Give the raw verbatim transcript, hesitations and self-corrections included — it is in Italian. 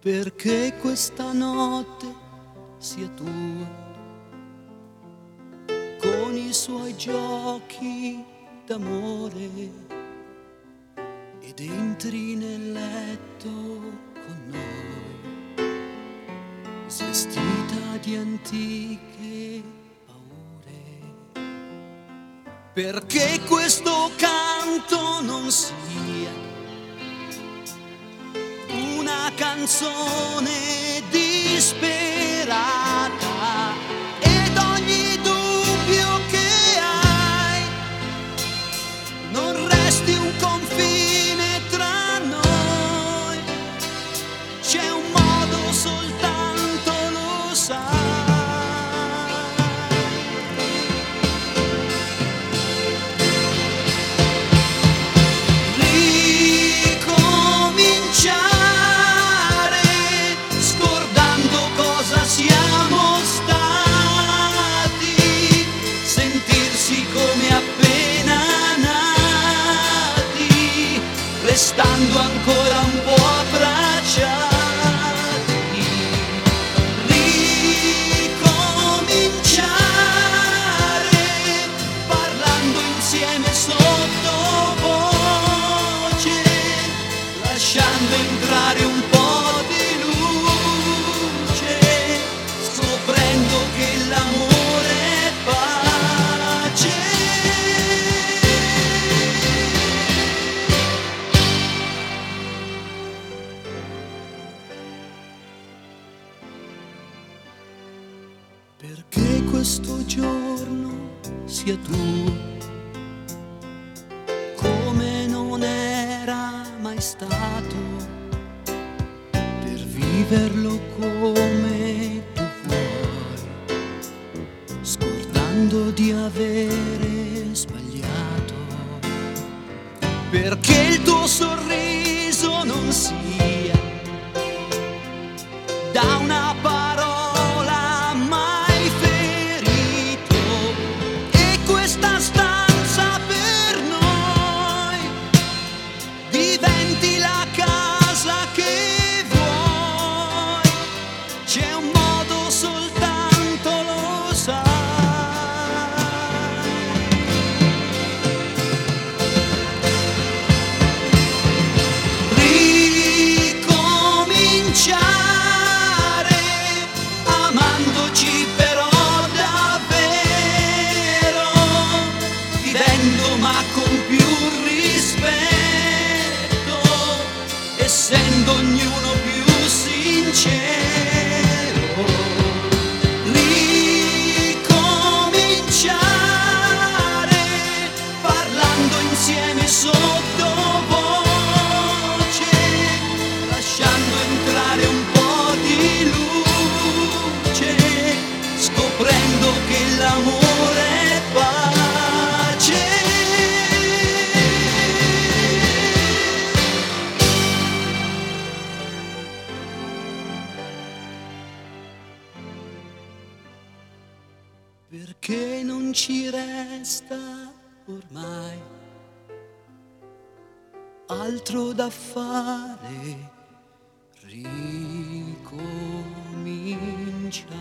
perché questa notte sia tua, con i suoi giochi d'amore, ed entri nel letto con noi, svestita di antiche paure, perché questo canto non sia una canzone disperata, ed ogni dubbio che hai non resti un confine tra noi. C'è un modo, soltanto lo sai. Restando ancora un po' abbracciati, ricominciare parlando insieme sottovoce, lasciando entrare un po' di luce, scoprendo che l'amore è pace. Perché questo giorno sia tuo, come non era mai stato, per viverlo come tu vuoi, scordando di avere sbagliato, perché il tuo sorriso non sia da una parola essendo ognuno più sincero, ricominciare parlando insieme sottovoce, lasciando entrare un po' di luce, scoprendo che l'amore è pace. Perché non ci resta ormai altro da fare, ricominciare.